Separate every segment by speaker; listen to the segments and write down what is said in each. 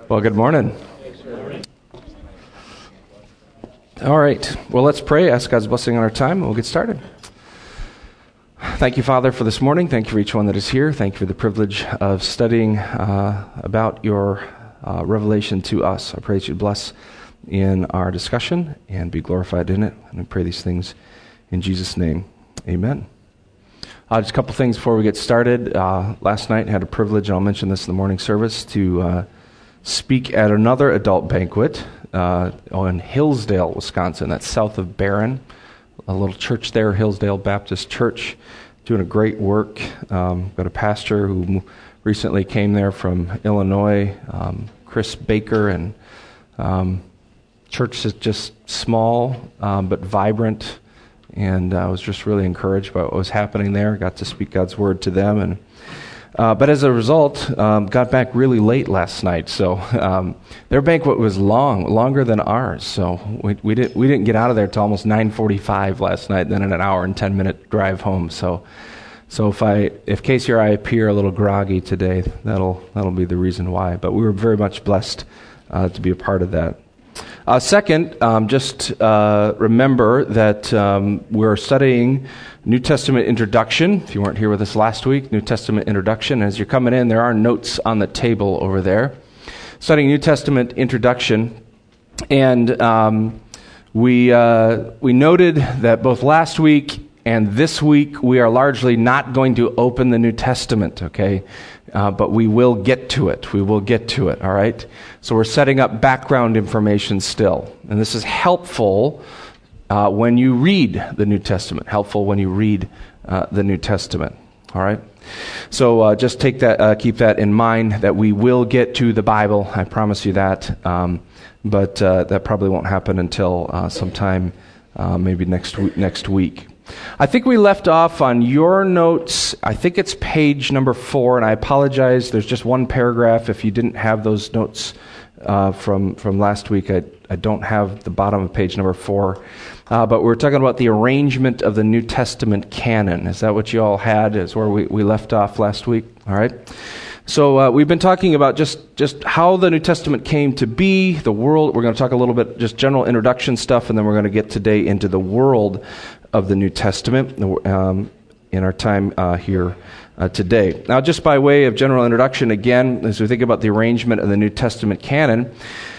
Speaker 1: Well, good morning. All right. Well, let's pray. Ask God's blessing on our time, and we'll get started. Thank you, Father, for this morning. Thank you for each one that is here. Thank you for the privilege of studying about your revelation to us. I pray that you bless in our discussion and be glorified in it. And we pray these things in Jesus' name. Amen. Just a couple things before we get started. Last night I had a privilege, and I'll mention this in the morning service, to speak at another adult banquet in Hillsdale, Wisconsin. That's south of Barron. A little church there, Hillsdale Baptist Church, doing a great work. Got a pastor who recently came there from Illinois, Chris Baker, and church is just small but vibrant. And I was just really encouraged by what was happening there. Got to speak God's word to them, and but as a result, got back really late last night. So their banquet was longer than ours. So we didn't get out of there till almost 9:45 last night. Then an hour and 10-minute drive home. So if Casey or I appear a little groggy today, that'll be the reason why. But we were very much blessed to be a part of that. Second, just remember that we're studying New Testament Introduction. If you weren't here with us last week, New Testament Introduction. As you're coming in, there are notes on the table over there. Studying New Testament Introduction. And we noted that both last week and this week we are largely not going to open the New Testament, okay? But we will get to it. We will get to it, all right? So we're setting up background information still. And this is helpful when you read the New Testament. Helpful when you read the New Testament, all right? So just keep that in mind, that we will get to the Bible. I promise you that. But that probably won't happen until sometime maybe next week. I think we left off on your notes. I think it's page number 4, and I apologize. There's just one paragraph. If you didn't have those notes from last week, I don't have the bottom of page number 4. But we're talking about the arrangement of the New Testament canon. Is that what you all had? Is where we left off last week? All right. So we've been talking about just how the New Testament came to be, the world. We're going to talk a little bit, just general introduction stuff, and then we're going to get today into the world of the New Testament in our time here today. Now, just by way of general introduction, again, as we think about the arrangement of the New Testament canon,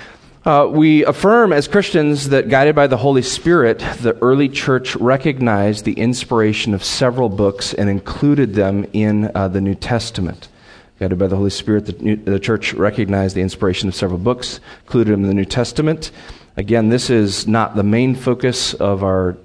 Speaker 1: we affirm as Christians that, guided by the Holy Spirit, the early church recognized the inspiration of several books and included them in the New Testament. Guided by the Holy Spirit, the church recognized the inspiration of several books, included them in the New Testament. Again, this is not the main focus of our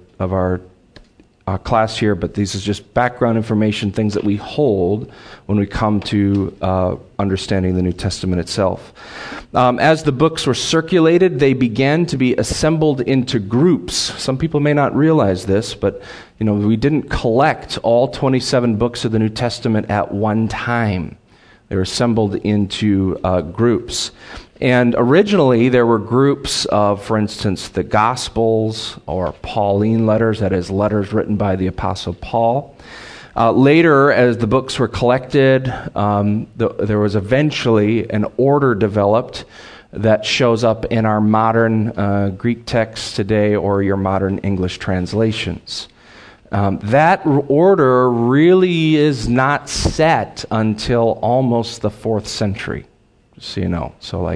Speaker 1: class here, but this is just background information, things that we hold when we come to understanding the New Testament itself. As the books were circulated, they began to be assembled into groups. Some people may not realize this, but we didn't collect all 27 books of the New Testament at one time. They were assembled into groups. And originally, there were groups of, for instance, the Gospels or Pauline letters, that is, letters written by the Apostle Paul. Later, as the books were collected, there was eventually an order developed that shows up in our modern Greek texts today or your modern English translations. That order really is not set until almost the 4th century, just so you know. So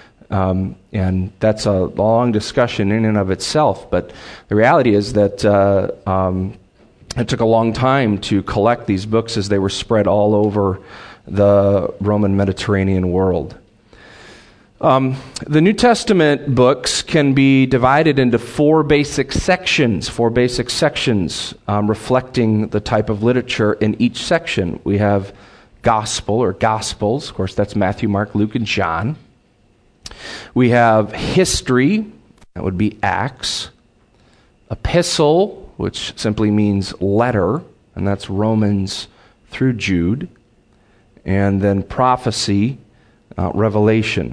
Speaker 1: and that's a long discussion in and of itself, but the reality is that it took a long time to collect these books as they were spread all over the Roman Mediterranean world. The New Testament books can be divided into 4 basic sections, reflecting the type of literature in each section. We have Gospel or Gospels, of course that's Matthew, Mark, Luke, and John. We have history, that would be Acts. Epistle, which simply means letter, and that's Romans through Jude. And then prophecy, Revelation.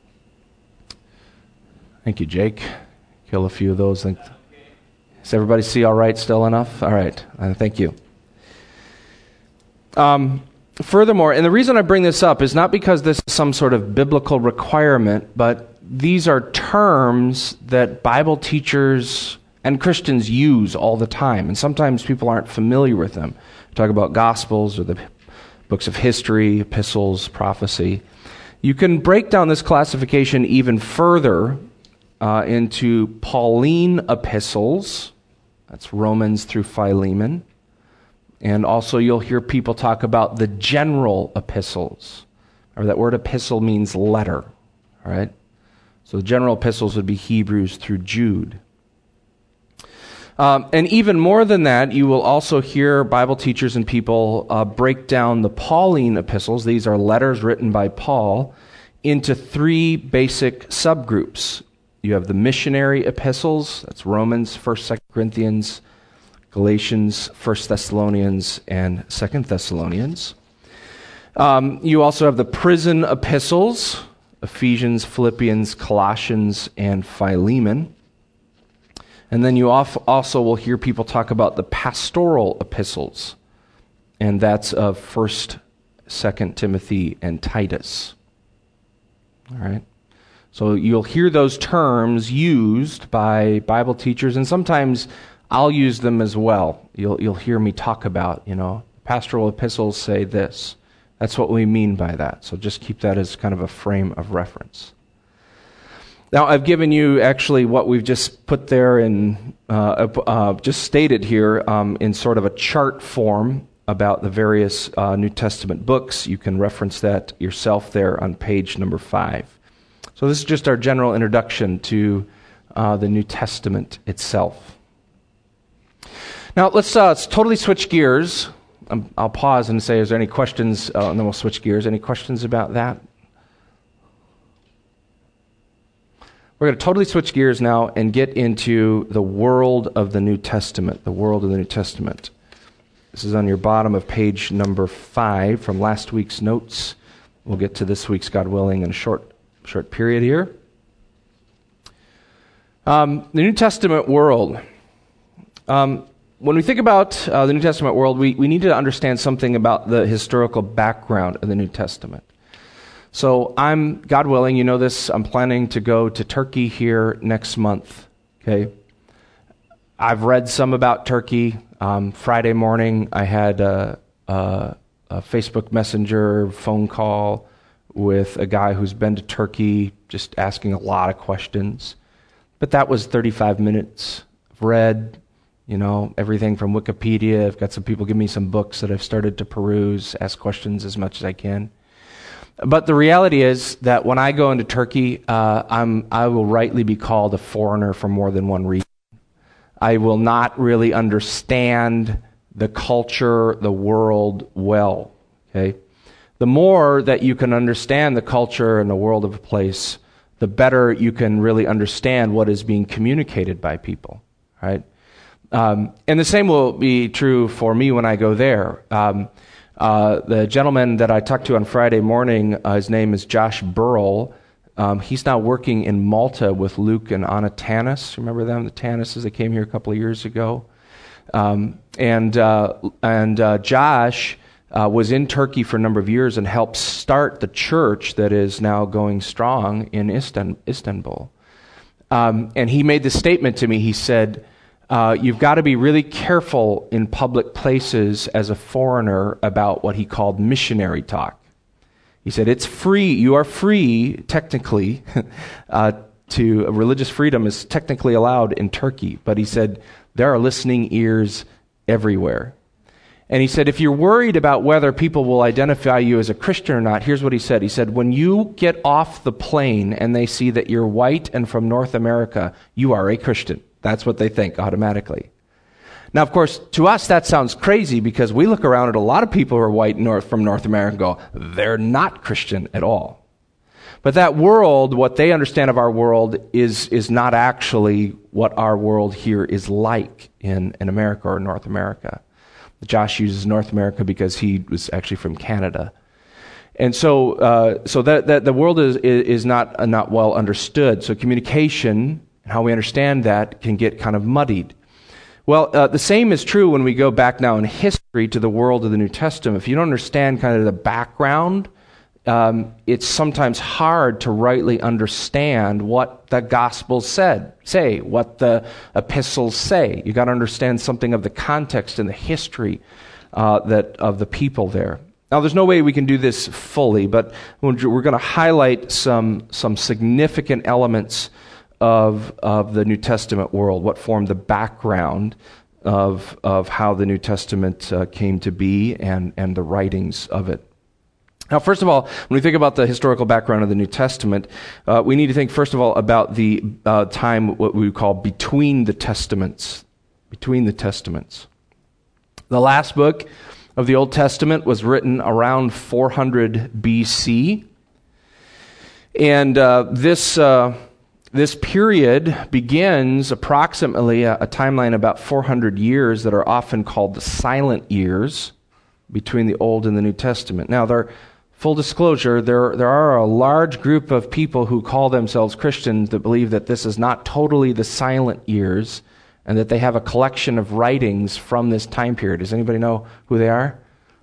Speaker 1: Thank you, Jake. Kill a few of those. Does everybody see all right still enough? All right. Thank you. Furthermore, and the reason I bring this up is not because this is some sort of biblical requirement, but these are terms that Bible teachers and Christians use all the time, and sometimes people aren't familiar with them. We talk about Gospels or the books of history, epistles, prophecy. You can break down this classification even further into Pauline epistles. That's Romans through Philemon. And also you'll hear people talk about the general epistles. Or that word epistle means letter. All right? So the general epistles would be Hebrews through Jude. And even more than that, you will also hear Bible teachers and people break down the Pauline epistles. These are letters written by Paul into three basic subgroups. You have the missionary epistles. That's Romans, 1st, 2nd Corinthians, Galatians, 1st Thessalonians, and 2nd Thessalonians. You also have the prison epistles, Ephesians, Philippians, Colossians, and Philemon. And then you also will hear people talk about the pastoral epistles, and that's of 1st, 2nd Timothy, and Titus. All right? So you'll hear those terms used by Bible teachers, and sometimes I'll use them as well. You'll hear me talk about, pastoral epistles say this. That's what we mean by that. So just keep that as kind of a frame of reference. Now, I've given you actually what we've just put there in, just stated here in sort of a chart form about the various New Testament books. You can reference that yourself there on page number 5. So this is just our general introduction to the New Testament itself. Now, let's totally switch gears. I'll pause and say, is there any questions? And then we'll switch gears. Any questions about that? We're going to totally switch gears now and get into the world of the New Testament. The world of the New Testament. This is on your bottom of page number 5 from last week's notes. We'll get to this week's, God willing, in a short period here. The New Testament world. When we think about the New Testament world, we need to understand something about the historical background of the New Testament. So God willing, you know this, I'm planning to go to Turkey here next month. Okay, I've read some about Turkey. Friday morning, I had a Facebook Messenger phone call with a guy who's been to Turkey, just asking a lot of questions. But that was 35 minutes. I've read, everything from Wikipedia. I've got some people give me some books that I've started to peruse, ask questions as much as I can. But the reality is that when I go into Turkey, I will rightly be called a foreigner for more than one reason. I will not really understand the culture, the world well. Okay? The more that you can understand the culture and the world of a place, the better you can really understand what is being communicated by people. Right? And the same will be true for me when I go there. The gentleman that I talked to on Friday morning, his name is Josh Burrell. He's now working in Malta with Luke and Anna Tanis. Remember them, the Tanises? They came here a couple of years ago. And Josh was in Turkey for a number of years and helped start the church that is now going strong in Istanbul. And he made this statement to me. He said, you've got to be really careful in public places as a foreigner about what he called missionary talk. He said, it's free. You are free, technically, religious freedom is technically allowed in Turkey. But he said, there are listening ears everywhere. And he said, if you're worried about whether people will identify you as a Christian or not, here's what he said. He said, when you get off the plane and they see that you're white and from North America, you are a Christian. That's what they think automatically. Now, of course, to us that sounds crazy because we look around at a lot of people who are white from North America and go, they're not Christian at all. But that world, what they understand of our world is not actually what our world here is like in America or North America. Josh uses North America because he was actually from Canada. And so that the world is not well understood. So communication and how we understand that can get kind of muddied. Well, the same is true when we go back now in history to the world of the New Testament. If you don't understand kind of the background, it's sometimes hard to rightly understand what the Gospels say, what the epistles say. You got to understand something of the context and the history of the people there. Now, there's no way we can do this fully, but we're going to highlight some significant elements of the New Testament world, what formed the background of how the New Testament came to be and the writings of it. Now, first of all, when we think about the historical background of the New Testament, we need to think, first of all, about the time, what we call between the Testaments. Between the Testaments. The last book of the Old Testament was written around 400 BC. And this period begins approximately a timeline about 400 years that are often called the silent years between the Old and the New Testament. Now, full disclosure, there are a large group of people who call themselves Christians that believe that this is not totally the silent years and that they have a collection of writings from this time period. Does anybody know who they are?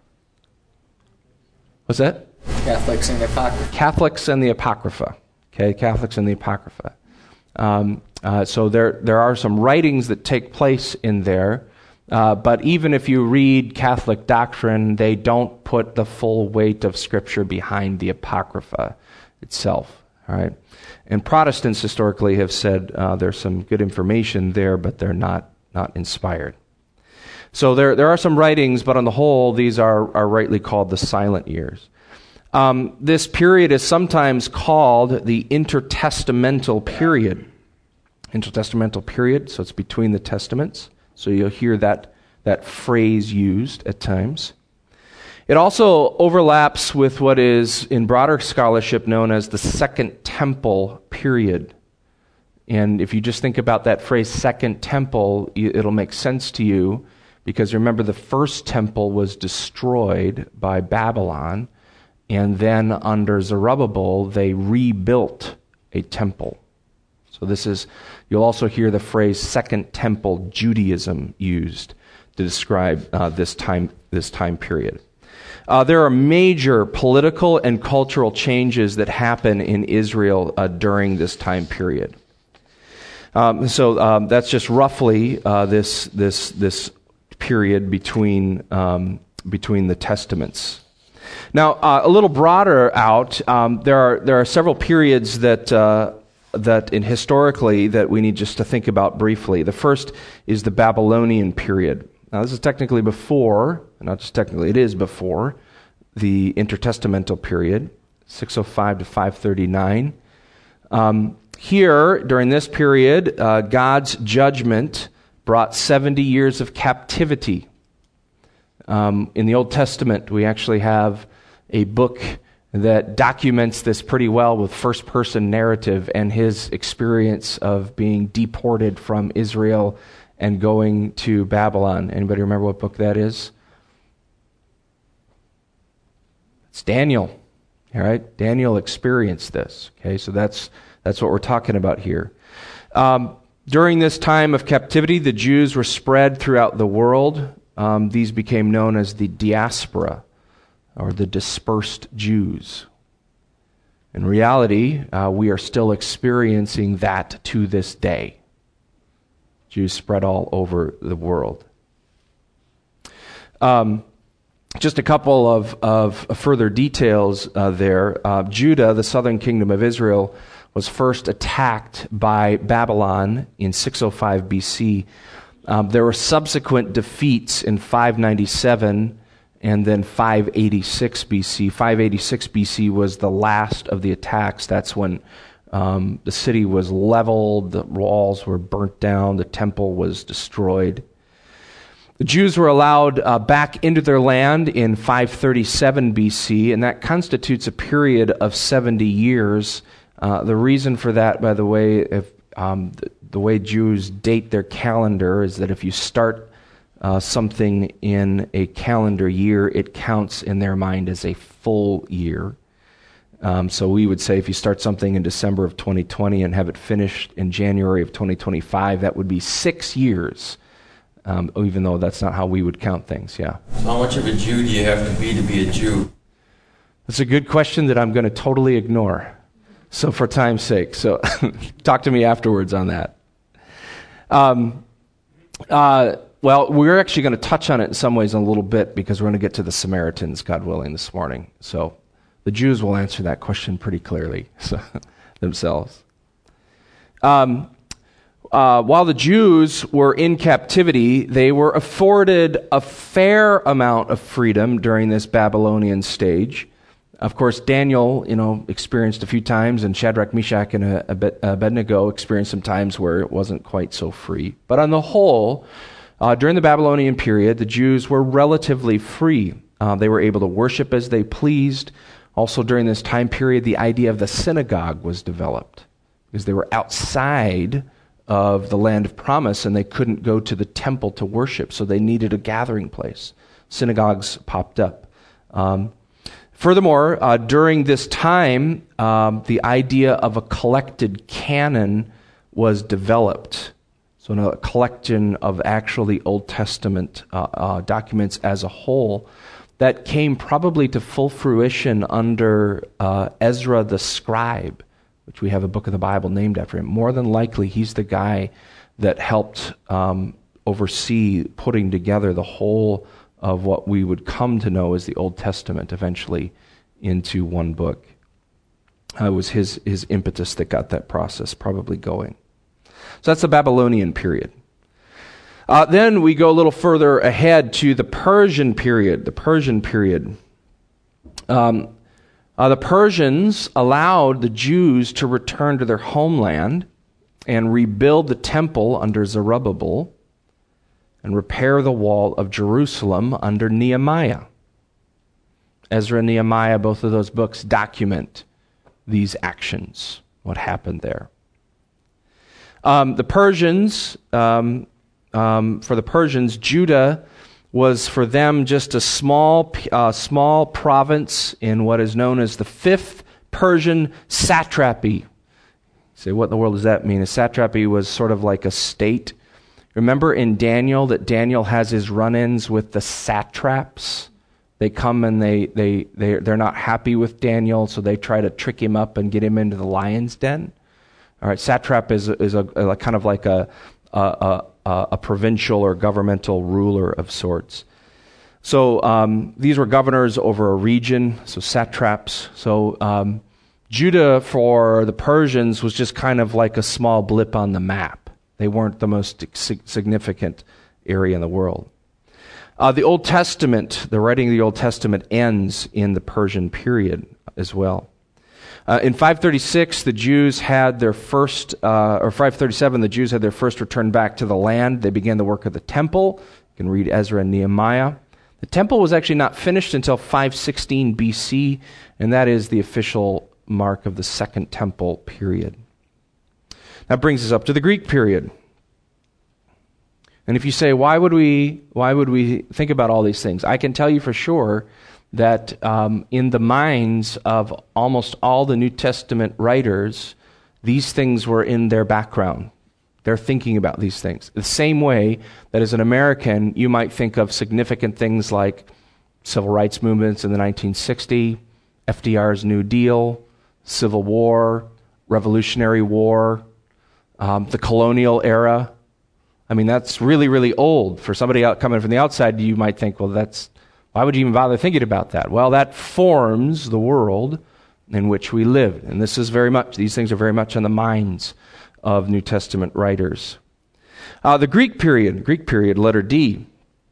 Speaker 1: What's that?
Speaker 2: Catholics and the Apocrypha.
Speaker 1: Catholics and the Apocrypha. Okay, Catholics and the Apocrypha. So there are some writings that take place in there, but even if you read Catholic doctrine, they don't put the full weight of Scripture behind the Apocrypha itself. All right, and Protestants historically have said there's some good information there, but they're not inspired. So there are some writings, but on the whole, these are rightly called the silent years. This period is sometimes called the intertestamental period. Intertestamental period, so it's between the testaments. So you'll hear that phrase used at times. It also overlaps with what is in broader scholarship known as the Second Temple period. And if you just think about that phrase, Second Temple, it'll make sense to you, because remember the first temple was destroyed by Babylon, and then under Zerubbabel, they rebuilt a temple. So you'll also hear the phrase Second Temple Judaism used to describe this time period. There are major political and cultural changes that happen in Israel during this time period. So that's just roughly this period between the Testaments. Now, a little broader out, there are several periods that historically that we need just to think about briefly. The first is the Babylonian period. Now, this is technically before, not just technically, it is before the intertestamental period, 605 to 539. Here, during this period, God's judgment brought 70 years of captivity. In the Old Testament, we actually have a book that documents this pretty well with first-person narrative and his experience of being deported from Israel and going to Babylon. Anybody remember what book that is? It's Daniel. All right, Daniel experienced this. Okay, so that's what we're talking about here. During this time of captivity, the Jews were spread throughout the world. These became known as the diaspora, or the dispersed Jews. In reality, we are still experiencing that to this day. Jews spread all over the world. Just a couple of further details there. Judah, the southern kingdom of Israel, was first attacked by Babylon in 605 BC. There were subsequent defeats in 597 and then 586 BC. 586 BC was the last of the attacks. That's when the city was leveled, the walls were burnt down, the temple was destroyed. The Jews were allowed back into their land in 537 BC, and that constitutes a period of 70 years. The reason for that, by the way, the way Jews date their calendar is that if you start something in a calendar year, it counts in their mind as a full year. So we would say if you start something in December of 2020 and have it finished in January of 2025, that would be 6 years even though that's not how we would count things, yeah.
Speaker 3: So how much of a Jew do you have to be a Jew?
Speaker 1: That's a good question that I'm going to totally ignore. So for time's sake, so talk to me afterwards on that. Well, we're actually going to touch on it in some ways in a little bit because we're going to get to the Samaritans, God willing, this morning. So the Jews will answer that question pretty clearly themselves. While the Jews were in captivity, they were afforded a fair amount of freedom during this Babylonian stage. Of course, Daniel, experienced a few times, and Shadrach, Meshach, and Abednego experienced some times where it wasn't quite so free. But on the whole, during the Babylonian period, the Jews were relatively free. They were able to worship as they pleased. Also, during this time period, the idea of the synagogue was developed because they were outside of the land of promise and they couldn't go to the temple to worship, so they needed a gathering place. Synagogues popped up. Furthermore, during this time, the idea of a collected canon was developed. So a collection of actually Old Testament documents as a whole that came probably to full fruition under Ezra the scribe, which we have a book of the Bible named after him. More than likely, he's the guy that helped oversee putting together the whole of what we would come to know as the Old Testament eventually into one book. It was his impetus that got that process probably going. So that's the Babylonian period. Then we go a little further ahead to the Persian period. The Persians allowed the Jews to return to their homeland and rebuild the temple under Zerubbabel and repair the wall of Jerusalem under Nehemiah. Ezra and Nehemiah, both of those books document these actions, what happened there. The Persians, for the Persians, Judah was for them just a small province in what is known as the 5th Persian satrapy. You say, what in the world does that mean? A satrapy was sort of like a state. Remember in Daniel that Daniel has his run-ins with the satraps? They come and they're not happy with Daniel, so they try to trick him up and get him into the lion's den. All right, satrap is a kind of like a provincial or governmental ruler of sorts. So these were governors over a region, so satraps. So Judah for the Persians was just kind of like a small blip on the map. They weren't the most significant area in the world. The Old Testament, the writing of the Old Testament ends in the Persian period as well. In 536, the Jews had their first, or 537, the Jews had their first return back to the land. They began the work of the temple. You can read Ezra and Nehemiah. The temple was actually not finished until 516 BC, and that is the official mark of the Second Temple period. That brings us up to the Greek period. And if you say, why would we think about all these things? I can tell you for sure that in the minds of almost all the New Testament writers, these things were in their background. They're thinking about these things. The same way that as an American, you might think of significant things like civil rights movements in the 1960s, FDR's New Deal, Civil War, Revolutionary War, the colonial era. I mean, that's really, really old. For somebody coming from the outside, you might think, well, why would you even bother thinking about that? Well, that forms the world in which we live. And these things are very much on the minds of New Testament writers. The Greek period, letter D.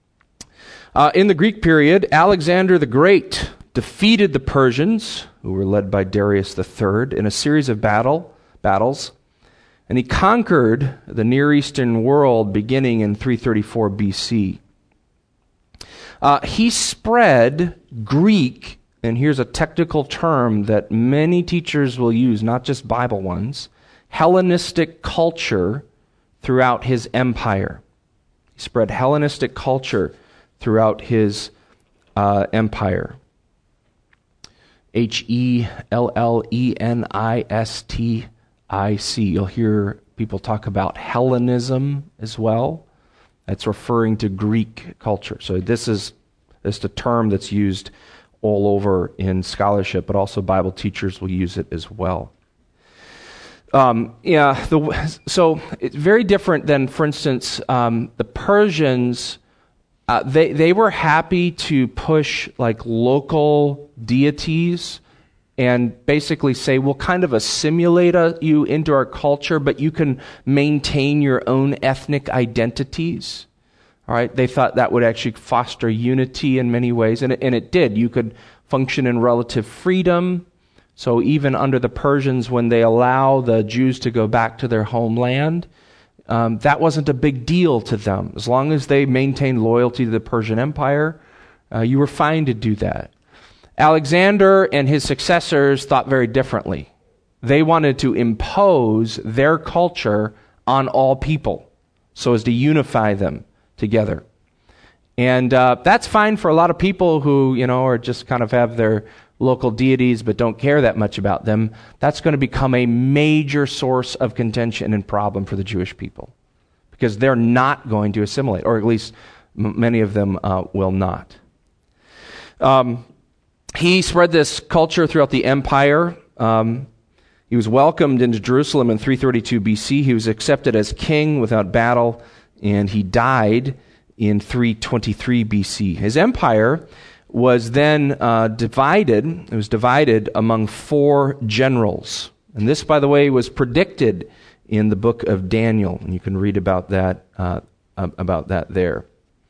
Speaker 1: In the Greek period, Alexander the Great defeated the Persians, who were led by Darius III, in a series of battles. And he conquered the Near Eastern world beginning in 334 BC. He spread Greek, and here's a technical term that many teachers will use, not just Bible ones, Hellenistic culture throughout his empire. He spread Hellenistic culture throughout his empire. Hellenistic. You'll hear people talk about Hellenism as well. That's referring to Greek culture. So this is a term that's used all over in scholarship, but also Bible teachers will use it as well. So it's very different than, for instance, the Persians. They were happy to push like local deities and basically say, we'll kind of assimilate you into our culture, but you can maintain your own ethnic identities. All right, they thought that would actually foster unity in many ways, and it did. You could function in relative freedom. So even under the Persians, when they allow the Jews to go back to their homeland, that wasn't a big deal to them. As long as they maintained loyalty to the Persian Empire, you were fine to do that. Alexander and his successors thought very differently. They wanted to impose their culture on all people so as to unify them together. And that's fine for a lot of people who, are just kind of have their local deities but don't care that much about them. That's going to become a major source of contention and problem for the Jewish people because they're not going to assimilate, or at least many of them will not. He spread this culture throughout the empire. He was welcomed into Jerusalem in 332 BC. He was accepted as king without battle, and he died in 323 BC. His empire was then divided. It was divided among 4 generals. And this, by the way, was predicted in the book of Daniel. And you can read about that there.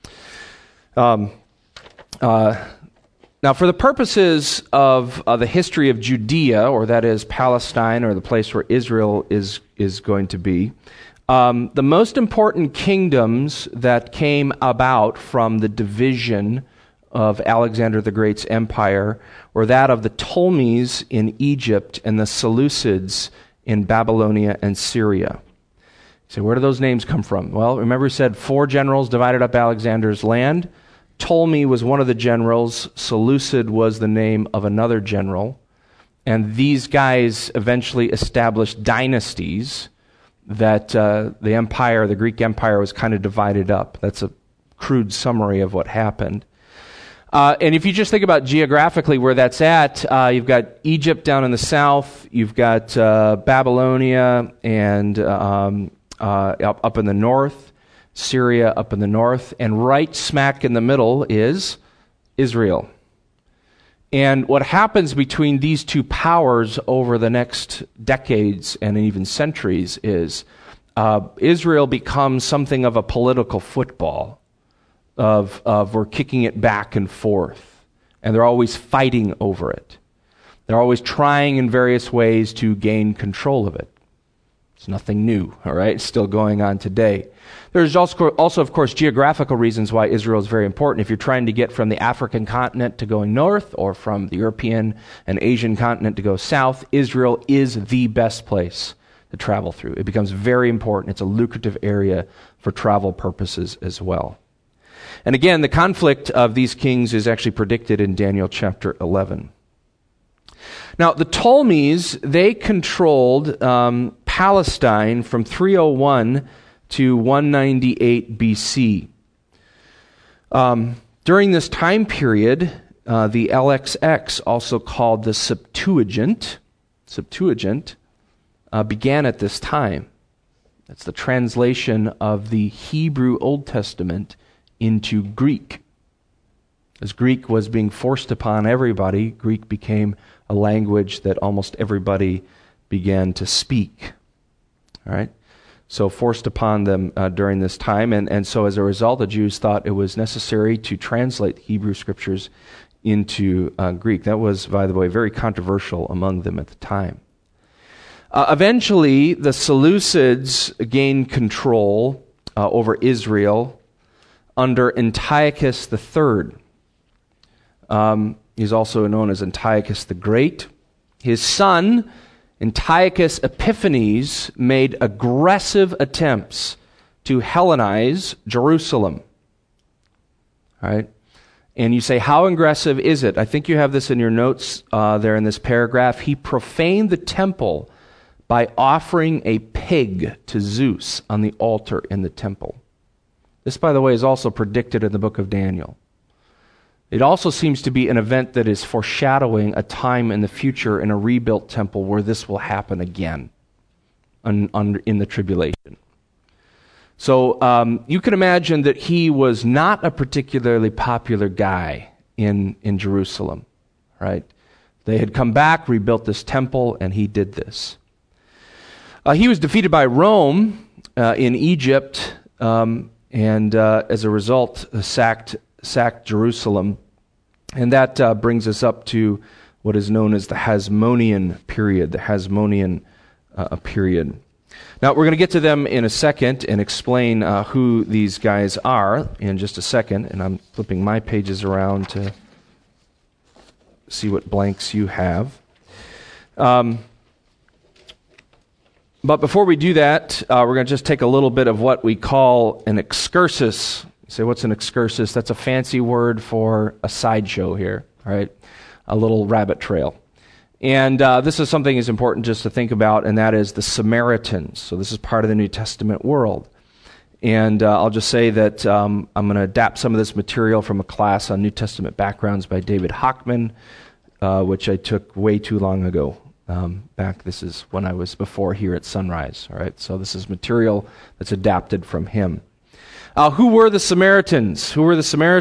Speaker 1: Now, for the purposes of the history of Judea, or that is Palestine, or the place where Israel is going to be, the most important kingdoms that came about from the division of Alexander the Great's empire were that of the Ptolemies in Egypt and the Seleucids in Babylonia and Syria. So where do those names come from? Well, remember we said 4 generals divided up Alexander's land. Ptolemy was one of the generals. Seleucid was the name of another general. And these guys eventually established dynasties that the Greek Empire was kind of divided up. That's a crude summary of what happened. And if you just think about geographically where that's at, you've got Egypt down in the south, you've got Babylonia and up in the north, Syria up in the north, and right smack in the middle is Israel. And what happens between these 2 powers over the next decades and even centuries is Israel becomes something of a political football of we're kicking it back and forth. And they're always fighting over it. They're always trying in various ways to gain control of it. It's nothing new, all right? It's still going on today. There's also, of course, geographical reasons why Israel is very important. If you're trying to get from the African continent to going north, or from the European and Asian continent to go south, Israel is the best place to travel through. It becomes very important. It's a lucrative area for travel purposes as well. And again, the conflict of these kings is actually predicted in Daniel chapter 11. Now, the Ptolemies, they controlled Palestine from 301 to 198 BC. During this time period, the LXX, also called the Septuagint, began at this time. That's the translation of the Hebrew Old Testament into Greek. As Greek was being forced upon everybody, Greek became a language that almost everybody began to speak. All right? So forced upon them during this time. And so as a result, the Jews thought it was necessary to translate Hebrew scriptures into Greek. That was, by the way, very controversial among them at the time. Eventually, the Seleucids gained control over Israel under Antiochus III. He's also known as Antiochus the Great. His son, Antiochus Epiphanes, made aggressive attempts to Hellenize Jerusalem. All right? And you say, how aggressive is it? I think you have this in your notes there in this paragraph. He profaned the temple by offering a pig to Zeus on the altar in the temple. This, by the way, is also predicted in the book of Daniel. It also seems to be an event that is foreshadowing a time in the future in a rebuilt temple where this will happen again in the tribulation. So you can imagine that he was not a particularly popular guy in Jerusalem, right? They had come back, rebuilt this temple, and he did this. He was defeated by Rome in Egypt, and as a result, sacked Jerusalem. And that brings us up to what is known as the Hasmonean period, period. Now, we're going to get to them in a second and explain who these guys are in just a second, and I'm flipping my pages around to see what blanks you have. But before we do that, we're going to just take a little bit of what we call an excursus. You say, what's an excursus? That's a fancy word for a sideshow here, all right? A little rabbit trail. And this is something that's important just to think about, and that is the Samaritans. So this is part of the New Testament world. And I'll just say that I'm going to adapt some of this material from a class on New Testament backgrounds by David Hockman, which I took way too long ago. This is when I was before here at Sunrise. All right, so this is material that's adapted from him. Who were the Samaritans? Well,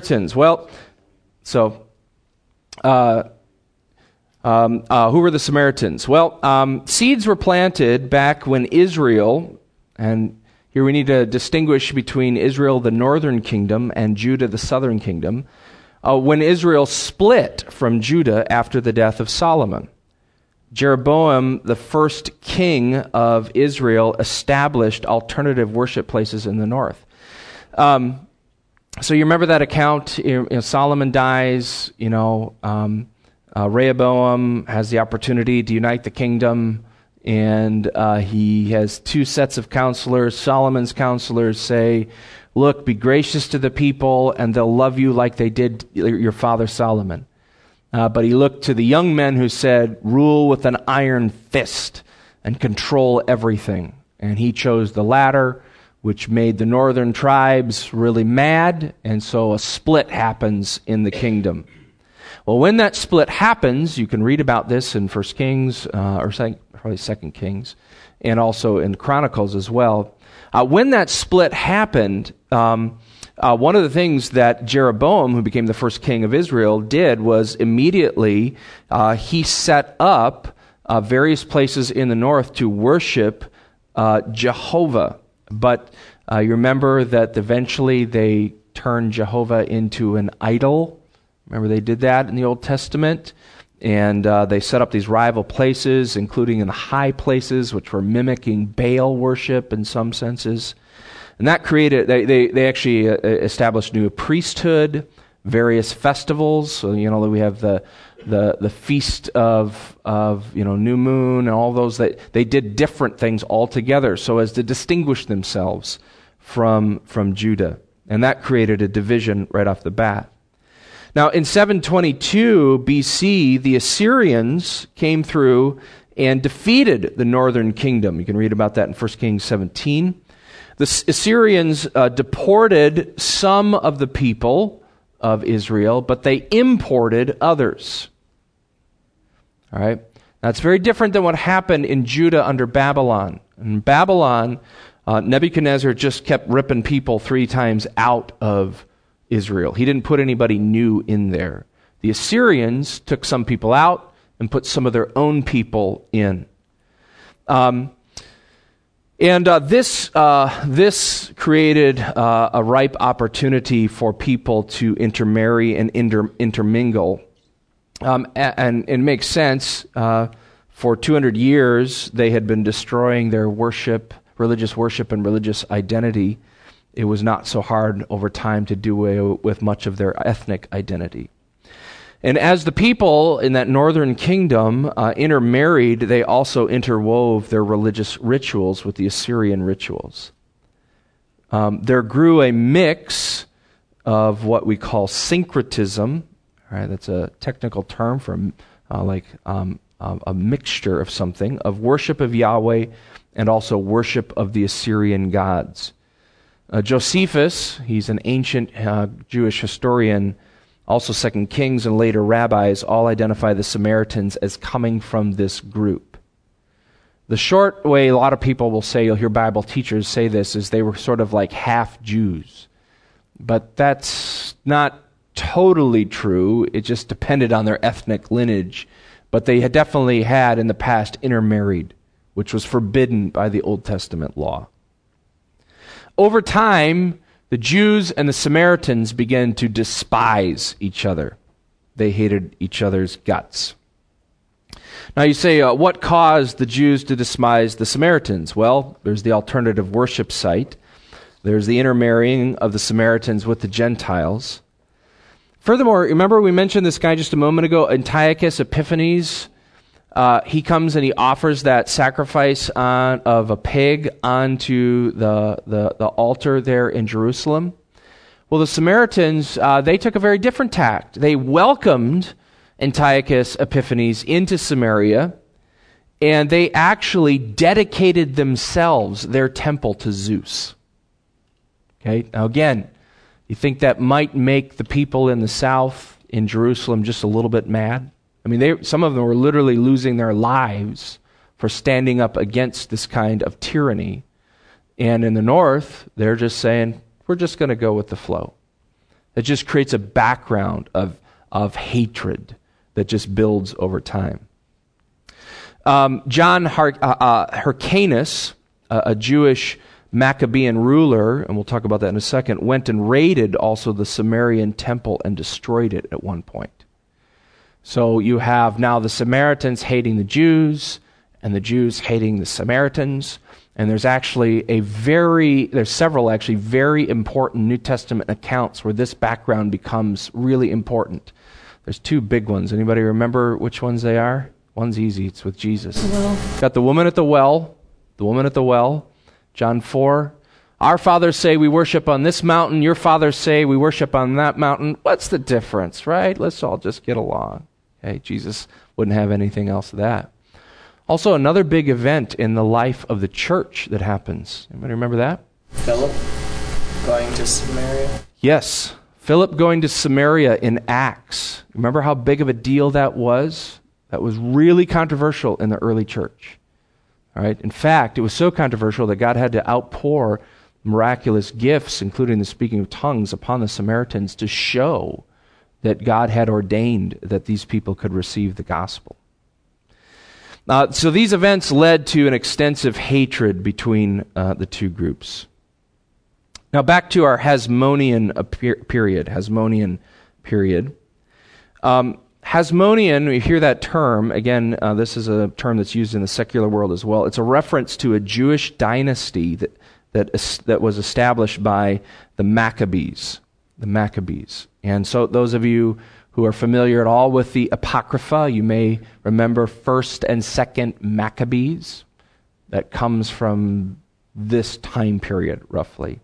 Speaker 1: who were the Samaritans? Well, seeds were planted back when Israel, and here we need to distinguish between Israel, the northern kingdom, and Judah, the southern kingdom, when Israel split from Judah after the death of Solomon. Jeroboam, the first king of Israel, established alternative worship places in the north. So you remember that account? Solomon dies. Rehoboam has the opportunity to unite the kingdom, and he has two sets of counselors. Solomon's counselors say, "Look, be gracious to the people, and they'll love you like they did your father Solomon." But he looked to the young men who said, "Rule with an iron fist and control everything." And he chose the latter, which made the northern tribes really mad, and so a split happens in the kingdom. Well, when that split happens, you can read about this in 1 Kings, probably 2 Kings, and also in Chronicles as well. When that split happened, one of the things that Jeroboam, who became the first king of Israel, did was immediately he set up various places in the north to worship Jehovah. But you remember that eventually they turned Jehovah into an idol. Remember they did that in the Old Testament? And they set up these rival places, including in the high places, which were mimicking Baal worship in some senses. And that created, they actually established new priesthood, various festivals. So, we have the feast of New Moon and all those. They did different things altogether so as to distinguish themselves from Judah. And that created a division right off the bat. Now, in 722 BC, the Assyrians came through and defeated the northern kingdom. You can read about that in 1 Kings 17. The Assyrians deported some of the people of Israel, but they imported others. All right? That's very different than what happened in Judah under Babylon. In Babylon, Nebuchadnezzar just kept ripping people 3 times out of Israel. He didn't put anybody new in there. The Assyrians took some people out and put some of their own people in. This created a ripe opportunity for people to intermarry and intermingle. And it makes sense. For 200 years, they had been destroying their religious worship and religious identity. It was not so hard over time to do away with much of their ethnic identity. And as the people in that northern kingdom intermarried, they also interwove their religious rituals with the Assyrian rituals. There grew a mix of what we call syncretism. All right, that's a technical term for a mixture of something, of worship of Yahweh and also worship of the Assyrian gods. Josephus, he's an ancient Jewish historian, also 2 Kings and later rabbis, all identify the Samaritans as coming from this group. The short way a lot of people will say, you'll hear Bible teachers say this, is they were sort of like half Jews. But that's not totally true. It just depended on their ethnic lineage. But they had definitely had in the past intermarried, which was forbidden by the Old Testament law. Over time, the Jews and the Samaritans began to despise each other. They hated each other's guts. Now you say, what caused the Jews to despise the Samaritans? Well, there's the alternative worship site. There's the intermarrying of the Samaritans with the Gentiles. Furthermore, remember we mentioned this guy just a moment ago, Antiochus Epiphanes. He comes and he offers that sacrifice of a pig onto the altar there in Jerusalem. Well, the Samaritans, they took a very different tact. They welcomed Antiochus Epiphanes into Samaria, and they actually dedicated themselves, their temple, to Zeus. Okay, now again, you think that might make the people in the south in Jerusalem just a little bit mad? I mean, some of them were literally losing their lives for standing up against this kind of tyranny. And in the north, they're just saying, we're just going to go with the flow. It just creates a background of hatred that just builds over time. John Hyrcanus, a Jewish Maccabean ruler, and we'll talk about that in a second, went and raided also the Samaritan temple and destroyed it at one point. So you have now the Samaritans hating the Jews, and the Jews hating the Samaritans, and there's several actually very important New Testament accounts where this background becomes really important. There's two big ones. Anybody remember which ones they are? One's easy. It's with Jesus. Got the woman at the well. John 4. Our fathers say we worship on this mountain. Your fathers say we worship on that mountain. What's the difference, right? Let's all just get along. Okay, Jesus wouldn't have anything else of that. Also, another big event in the life of the church that happens. Anybody remember that?
Speaker 2: Philip going to Samaria?
Speaker 1: Yes. Philip going to Samaria in Acts. Remember how big of a deal that was? That was really controversial in the early church. All right. In fact, it was so controversial that God had to outpour miraculous gifts, including the speaking of tongues, upon the Samaritans to show that God had ordained that these people could receive the gospel. So these events led to an extensive hatred between the two groups. Now back to our Hasmonean period. Hasmonean, we hear that term, again, this is a term that's used in the secular world as well. It's a reference to a Jewish dynasty that was established by the Maccabees. And so those of you who are familiar at all with the Apocrypha, you may remember 1st and 2nd Maccabees. That comes from this time period, roughly.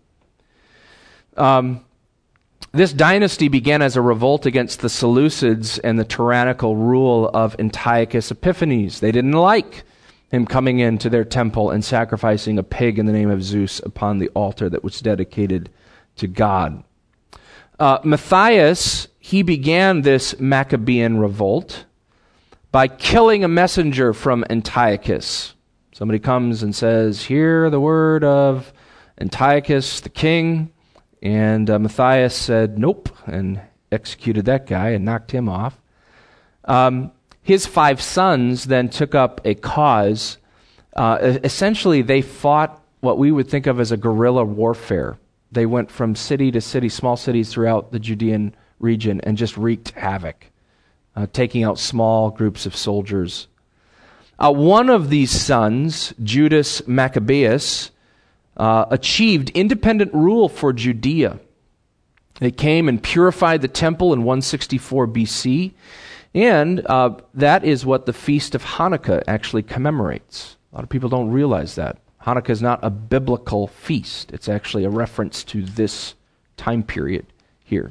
Speaker 1: This dynasty began as a revolt against the Seleucids and the tyrannical rule of Antiochus Epiphanes. They didn't like him coming into their temple and sacrificing a pig in the name of Zeus upon the altar that was dedicated to God. Matthias, he began this Maccabean revolt by killing a messenger from Antiochus. Somebody comes and says, "Hear the word of Antiochus the king." And Matthias said, "Nope," and executed that guy and knocked him off. His 5 sons then took up a cause. Essentially, they fought what we would think of as a guerrilla warfare. They went from city to city, small cities throughout the Judean region, and just wreaked havoc, taking out small groups of soldiers. One of these sons, Judas Maccabeus, achieved independent rule for Judea. They came and purified the temple in 164 BC, and that is what the Feast of Hanukkah actually commemorates. A lot of people don't realize that. Hanukkah is not a biblical feast. It's actually a reference to this time period here.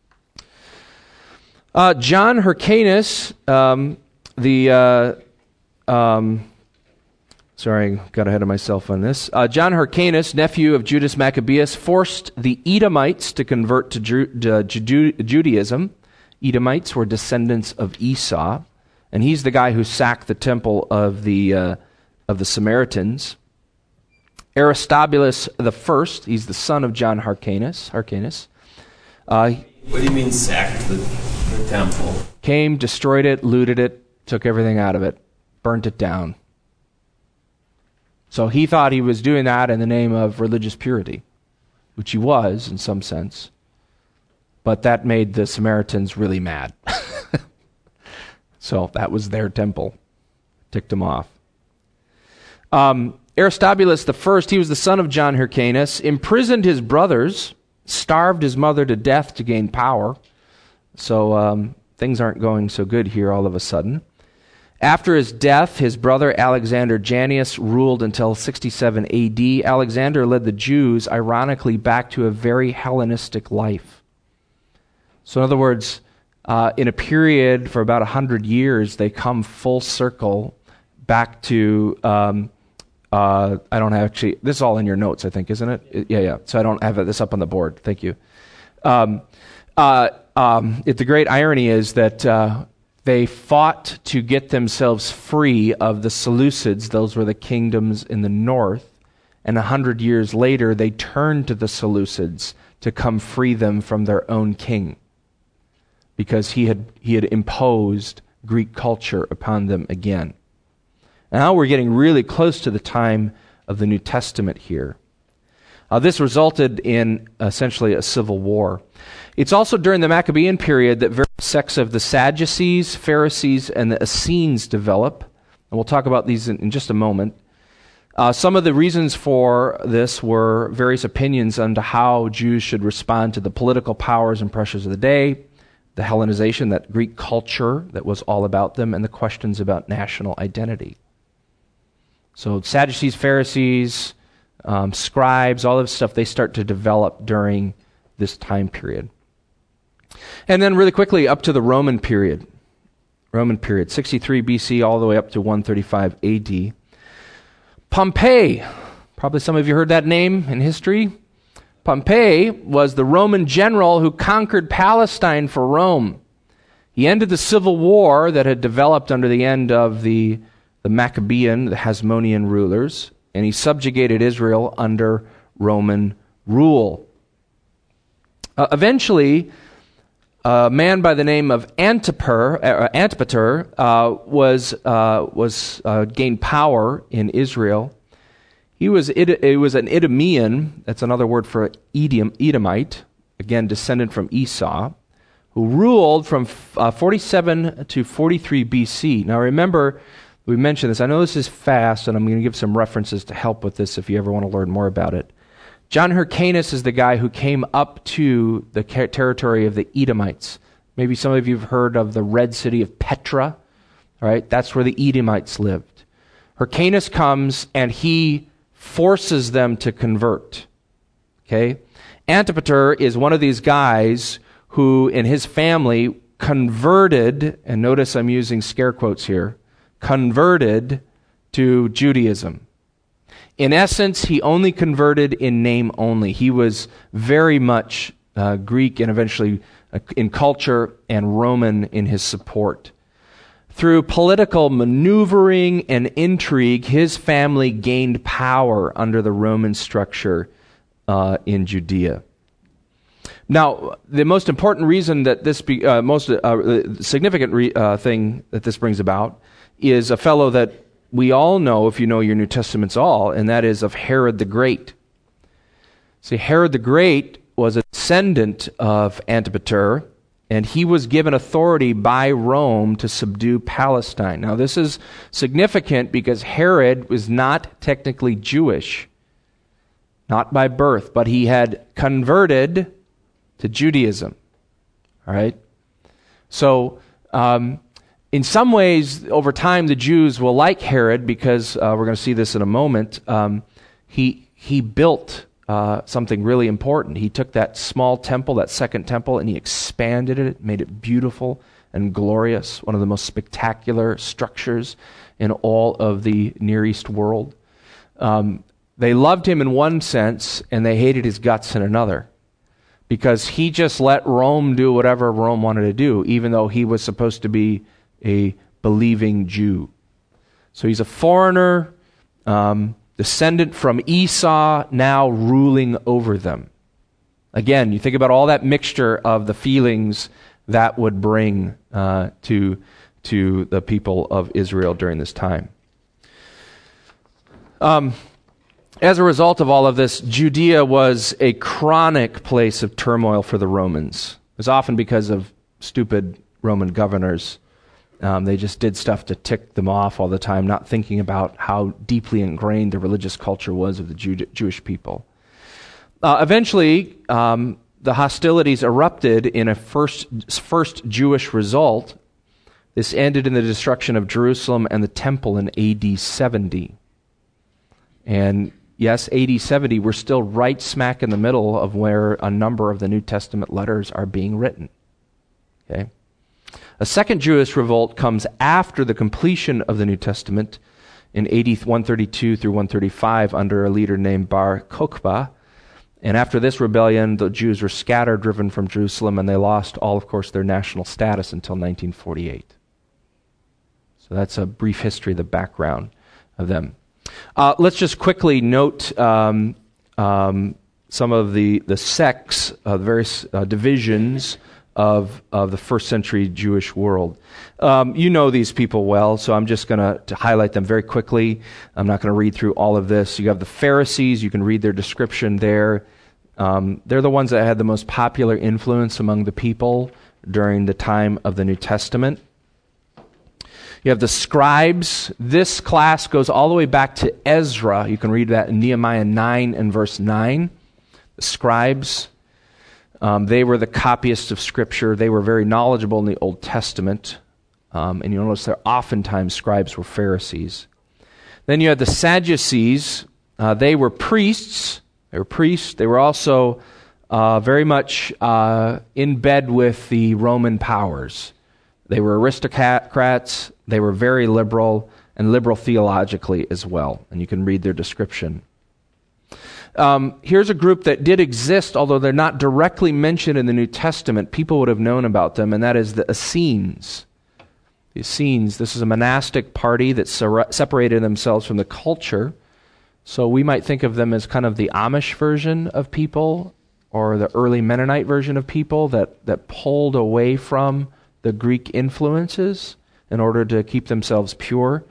Speaker 1: John Hyrcanus, the Sorry, got ahead of myself on this. John Hyrcanus, nephew of Judas Maccabeus, forced the Edomites to convert to Judaism. Edomites were descendants of Esau, and he's the guy who sacked the temple of the Samaritans. Aristobulus the First, he's the son of John Hyrcanus.
Speaker 3: What do you mean sacked the temple?
Speaker 1: Came, destroyed it, looted it, took everything out of it, burnt it down. So he thought he was doing that in the name of religious purity, which he was in some sense. But that made the Samaritans really mad. So that was their temple. Ticked them off. Aristobulus I, he was the son of John Hyrcanus, imprisoned his brothers, starved his mother to death to gain power. So things aren't going so good here all of a sudden. After his death, his brother Alexander Jannaeus ruled until 67 AD. Alexander led the Jews, ironically, back to a very Hellenistic life. So in other words, in a period for about 100 years, they come full circle back to, I don't have actually, this is all in your notes, I think, isn't it? Yeah. So I don't have this up on the board. Thank you. The great irony is that they fought to get themselves free of the Seleucids. Those were the kingdoms in the north. And 100 years later, they turned to the Seleucids to come free them from their own king, because he had imposed Greek culture upon them again. Now we're getting really close to the time of the New Testament here. This resulted in essentially a civil war. It's also during the Maccabean period that various sects of the Sadducees, Pharisees, and the Essenes develop. And we'll talk about these in just a moment. Some of the reasons for this were various opinions on how Jews should respond to the political powers and pressures of the day, the Hellenization, that Greek culture that was all about them, and the questions about national identity. So Sadducees, Pharisees, scribes, all this stuff, they start to develop during this time period. And then really quickly up to the Roman period. 63 BC all the way up to 135 AD. Pompey, probably some of you heard that name in history. Pompey was the Roman general who conquered Palestine for Rome. He ended the civil war that had developed under the end of the Maccabean, the Hasmonean rulers, and he subjugated Israel under Roman rule. Eventually, a man by the name of Antipater gained power in Israel. It was an Idumean, that's another word for Edomite, again descendant from Esau, who ruled from 47 to 43 BC. Now remember, we mentioned this. I know this is fast, and I'm going to give some references to help with this if you ever want to learn more about it. John Hyrcanus is the guy who came up to the territory of the Edomites. Maybe some of you have heard of the Red City of Petra. All right, that's where the Edomites lived. Hyrcanus comes and he forces them to convert. Okay? Antipater is one of these guys who, in his family, converted, and notice I'm using scare quotes here, converted to Judaism. In essence, he only converted in name only. He was very much Greek and eventually in culture and Roman in his support. Through political maneuvering and intrigue, his family gained power under the Roman structure in Judea. Now, the most important reason that this, significant thing that this brings about is a fellow that we all know, if you know your New Testaments all, and that is of Herod the Great. See, Herod the Great was a descendant of Antipater, and he was given authority by Rome to subdue Palestine. Now, this is significant because Herod was not technically Jewish, not by birth, but he had converted to Judaism. All right? So, in some ways, over time, the Jews will like Herod because we're going to see this in a moment. He built something really important. He took that small temple, that second temple, and he expanded it, made it beautiful and glorious, one of the most spectacular structures in all of the Near East world. They loved him in one sense, and they hated his guts in another, because he just let Rome do whatever Rome wanted to do, even though he was supposed to be a believing Jew. So he's a foreigner, descendant from Esau, now ruling over them. Again, you think about all that mixture of the feelings that would bring to the people of Israel during this time. As a result of all of this, Judea was a chronic place of turmoil for the Romans. It was often because of stupid Roman governors. They just did stuff to tick them off all the time, not thinking about how deeply ingrained the religious culture was of the Jewish people. Eventually, the hostilities erupted in a first Jewish result. This ended in the destruction of Jerusalem and the temple in AD 70. And yes, AD 70, we're still right smack in the middle of where a number of the New Testament letters are being written. Okay? A second Jewish revolt comes after the completion of the New Testament in AD 132 through 135 under a leader named Bar Kokhba. And after this rebellion, the Jews were scattered, driven from Jerusalem, and they lost all, of course, their national status until 1948. So that's a brief history of the background of them. Let's just quickly note some of the sects, the various divisions of the first century Jewish world. You know these people well, so I'm just going to highlight them very quickly. I'm not going to read through all of this. You have the Pharisees. You can read their description there. They're the ones that had the most popular influence among the people during the time of the New Testament. You have the scribes. This class goes all the way back to Ezra. You can read that in Nehemiah 9 and verse 9. The scribes, they were the copyists of Scripture. They were very knowledgeable in the Old Testament. And you'll notice that oftentimes scribes were Pharisees. Then you had the Sadducees. They were priests. They were also very much in bed with the Roman powers. They were aristocrats. They were very liberal, and liberal theologically as well. And you can read their description. Here's a group that did exist, although they're not directly mentioned in the New Testament. People would have known about them, and that is the Essenes. The Essenes, this is a monastic party that separated themselves from the culture. So we might think of them as kind of the Amish version of people, or the early Mennonite version of people that pulled away from the Greek influences in order to keep themselves pure.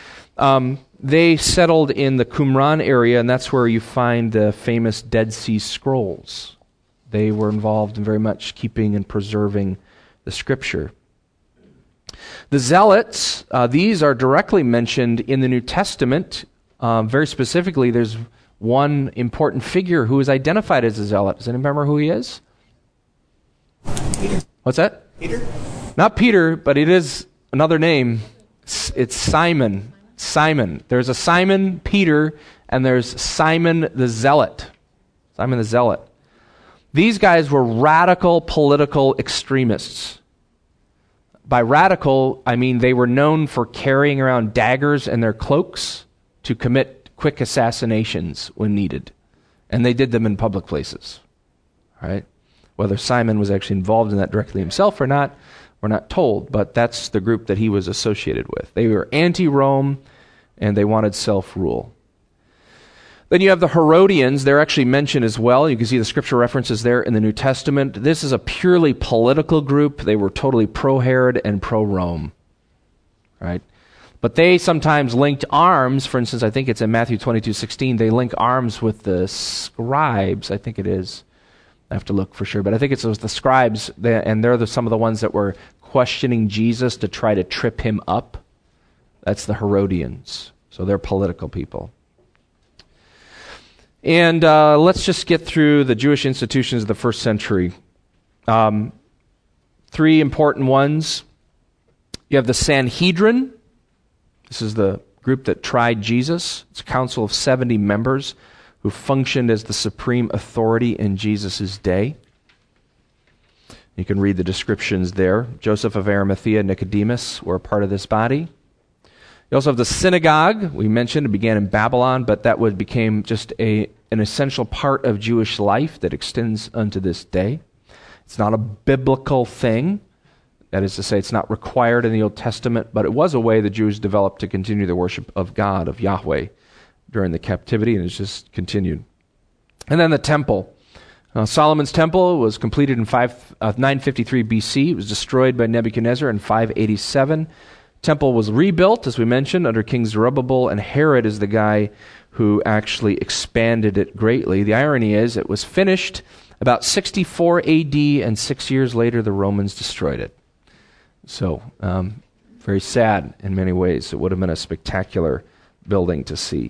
Speaker 1: They settled in the Qumran area, and that's where you find the famous Dead Sea Scrolls. They were involved in very much keeping and preserving the Scripture. The Zealots, these are directly mentioned in the New Testament. Very specifically, there's one important figure who is identified as a Zealot. Does anyone remember who he is?
Speaker 2: Peter.
Speaker 1: What's that?
Speaker 2: Peter?
Speaker 1: Not Peter, but it is another name. It's Simon. Simon. There's a Simon Peter, and there's Simon the Zealot. Simon the Zealot. These guys were radical political extremists. By radical, I mean they were known for carrying around daggers in their cloaks to commit quick assassinations when needed. And they did them in public places. All right? Whether Simon was actually involved in that directly himself or not, we're not told, but that's the group that he was associated with. They were anti-Rome, and they wanted self-rule. Then you have the Herodians. They're actually mentioned as well. You can see the scripture references there in the New Testament. This is a purely political group. They were totally pro-Herod and pro-Rome. Right? But they sometimes linked arms. For instance, I think it's in Matthew 22:16. They link arms with the scribes, I think it is. I have to look for sure, but I think it was the scribes, and they're some of the ones that were questioning Jesus to try to trip him up. That's the Herodians. So they're political people. And let's just get through the Jewish institutions of the first century. Three important ones. You have the Sanhedrin. This is the group that tried Jesus. It's a council of 70 members who functioned as the supreme authority in Jesus' day. You can read the descriptions there. Joseph of Arimathea and Nicodemus were a part of this body. You also have the synagogue. We mentioned it began in Babylon, but that became just an essential part of Jewish life that extends unto this day. It's not a biblical thing. That is to say, it's not required in the Old Testament, but it was a way the Jews developed to continue the worship of God, of Yahweh, during the captivity, and it's just continued. And then the temple. Solomon's temple was completed in 953 BC. It was destroyed by Nebuchadnezzar in 587. Temple was rebuilt, as we mentioned, under King Zerubbabel, and Herod is the guy who actually expanded it greatly. The irony is it was finished about 64 AD, and 6 years later the Romans destroyed it. So, very sad in many ways. It would have been a spectacular building to see.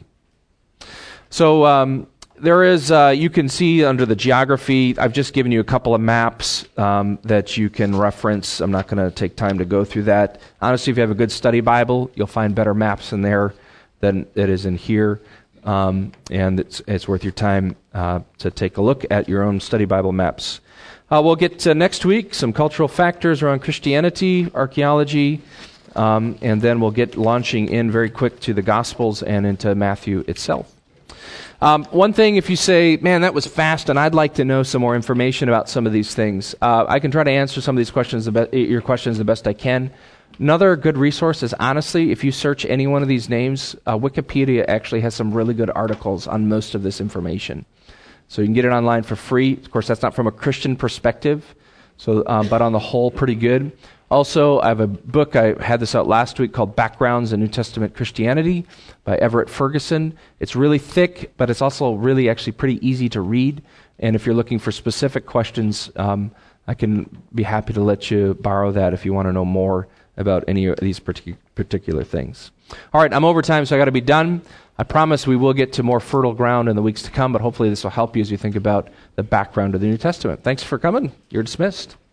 Speaker 1: So, there is, you can see under the geography, I've just given you a couple of maps that you can reference. I'm not going to take time to go through that. Honestly, if you have a good study Bible, you'll find better maps in there than it is in here. And it's worth your time to take a look at your own study Bible maps. We'll get to next week, some cultural factors around Christianity, archaeology, and then we'll get launching in very quick to the Gospels and into Matthew itself. One thing, if you say, man, that was fast, and I'd like to know some more information about some of these things, I can try to answer some of these questions, your questions the best I can. Another good resource is, honestly, if you search any one of these names, Wikipedia actually has some really good articles on most of this information. So you can get it online for free. Of course, that's not from a Christian perspective, so but on the whole, pretty good. Also, I have a book, I had this out last week, called Backgrounds in New Testament Christianity by Everett Ferguson. It's really thick, but it's also really actually pretty easy to read. And if you're looking for specific questions, I can be happy to let you borrow that if you want to know more about any of these particular things. All right, I'm over time, so I got to be done. I promise we will get to more fertile ground in the weeks to come, but hopefully this will help you as you think about the background of the New Testament. Thanks for coming. You're dismissed.